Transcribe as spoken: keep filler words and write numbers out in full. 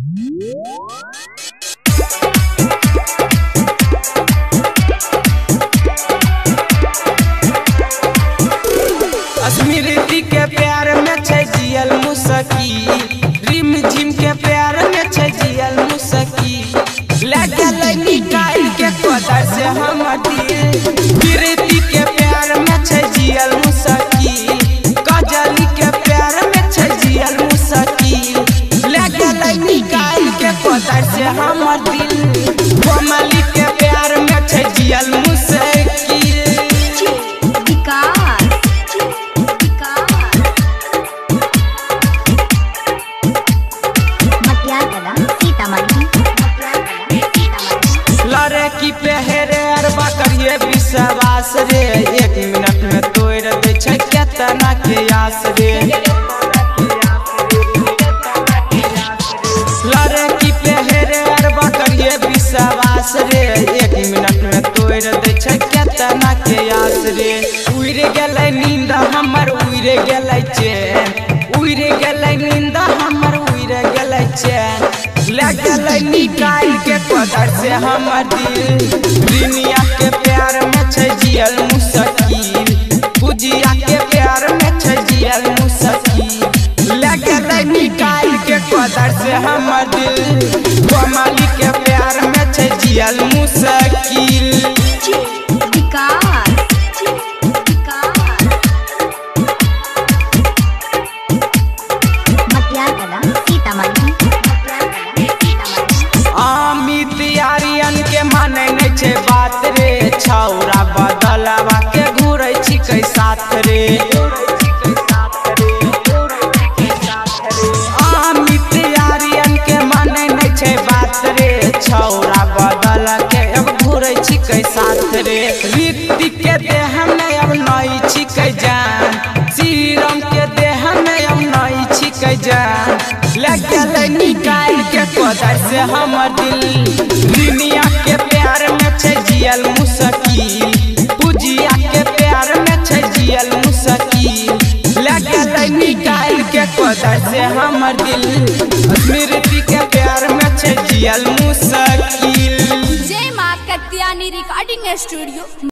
स्मृति के प्यार में छै जियल मुसकी, रिम झिम के प्यार में छै जियल मुसकी। लगल निकाल के कोदर से हमर दिल, स्मृति के प्यार में छै जियल मुसकी, काजली के प्यार में छै जियल मुसकी। लगल निकाल के कोदर से हमर दिल, कोमली के प्यार में छै जियल मुसकी। लड़की पहरे अरबा करिए विश्वास रे, एक मिनट में तोड़ दे छै केतना के आस रे। लड़की पहरे अरबा करिए विश्वास रे, एक मिनट में तोड़ दे छै केतना के आस रे। उड़ गेलै नींद हमर उड़ गेलै चैन, उड़ गेलै नींद हमर उड़ गेलै चैन। लगल निकाल के कोदर से हमर दिल, दुनिया के प्यार में छै जियल मुश्किल, पूजिया के प्यार में छै जियल मुश्किल। लगल निकाल के कोदर से हमर दिल, कोमली के प्यार में छै जियल मुश्किल। बात रे छौरा बदलवा के घूरै छिकै साथ रे। अमित आर्यन के माने नै छै बात रे, छौरा बदल के अब घूरै छिकै साथ रे। ऋतिक के देह में अब नहीं छिकै जान, श्रीराम के देह में अब नहीं छिकै जान। लगल निकाल के कोदर से हमर दिल, दुनिया के प्यार में छै जियल मुश्किल, पूजिया के प्यार में छै जियल मुश्किल। लगल निकाल के कोदर से हमर दिल, स्मृति के प्यार में छै जियल मुश्किल। जय मां कत्यानी रिकॉर्डिंग स्टूडियो।